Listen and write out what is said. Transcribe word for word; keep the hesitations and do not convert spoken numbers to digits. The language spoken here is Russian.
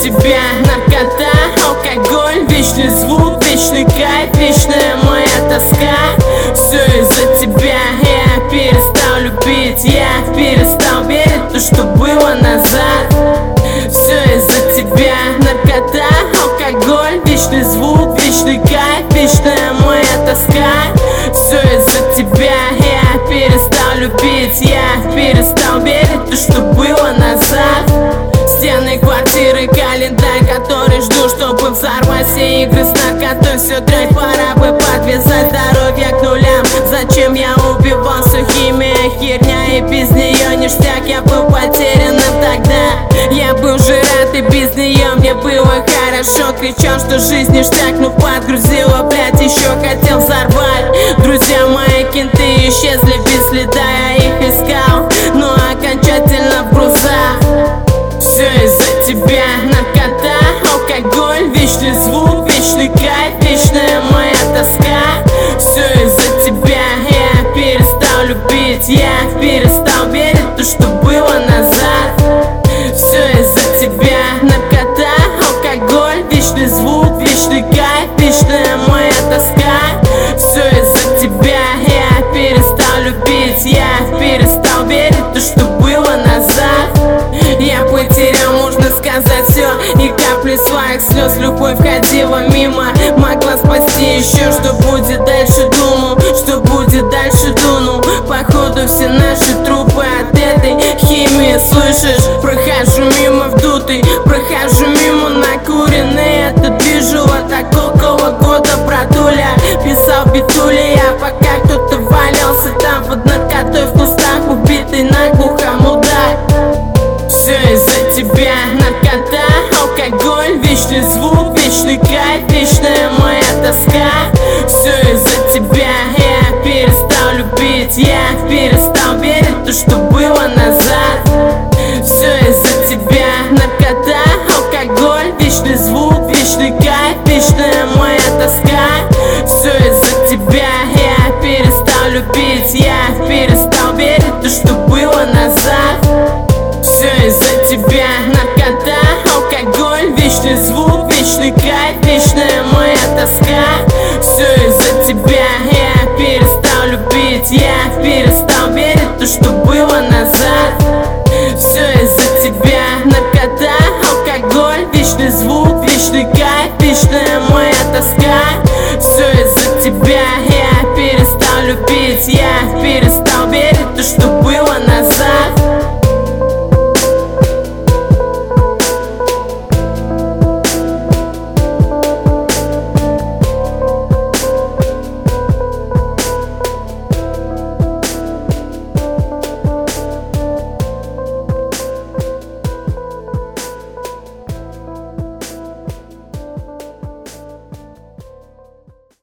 тебя наркота, алкоголь, вечный звук, вечный кайф, вечная моя тоска. Все из-за тебя я перестал любить, я перестал верить в то, что было назад. Все из-за тебя наркота, алкоголь, вечный звук, вечный кайф, вечная моя тоска. Все из-за тебя я перестал любить, я перестал верить в то, что было назад. Стены квартиры, календарь, который жду, чтобы взорвать все игры с наркотой. Все дрянь, пора бы подвязать здоровье к нулям. Зачем я убивался, химия, херня, и без нее ништяк. Я был потерянным тогда, я был же рад, и без нее мне было хорошо. Кричал, что жизнь ништяк, но подгрузила, блять, еще хотел взорвать. Друзья мои кенты исчезли без следа, я их искал, но окончательно в грузах. Все из-за тебя наркота, алкоголь, вечный звук, вечный кайф, вечная моя тоска. Все из-за тебя я перестал любить, я перестал верить в то, что было назад. Все из-за тебя наркота, алкоголь, вечный звук, вечный кайф, вечная моя тоска. Все из-за тебя я перестал любить, я перестал верить в то, что было назад. Я потерял, можно сказать, все, и капли своих слез. Любовь ходила мимо, могла спасти еще. Что будет дальше, думал, что будет дальше, дунул. Походу все наши трупы от этой химии, слышишь? Прохожу мимо вдутый, прохожу мимо накуренный. Это движело так около года продуля. Писал битули я, пока кто-то валялся там под наркотой в кустах, убитый наглухо мудак. Все из-за тебя наркота, алкоголь, вечный звук, вечный кайф, вечная моя тоска. Все из-за тебя я перестал любить, я перестал верить в то, что было назад. Все из-за тебя наркота, алкоголь, вечный звук, вечный кайф, вечная моя тоска. Все из-за тебя я перестал любить, я перестал верить в то, что было назад. Все из-за тебя наркота, алкоголь, вечный звук, вечный кайф, вечная моя тоска. Все из-за тебя я перестал любить, я перестал верить в то, что было назад. Все из-за тебя наркота, алкоголь, вечный звук, вечный кайф, вечная моя тоска. Все из-за тебя я перестал любить, я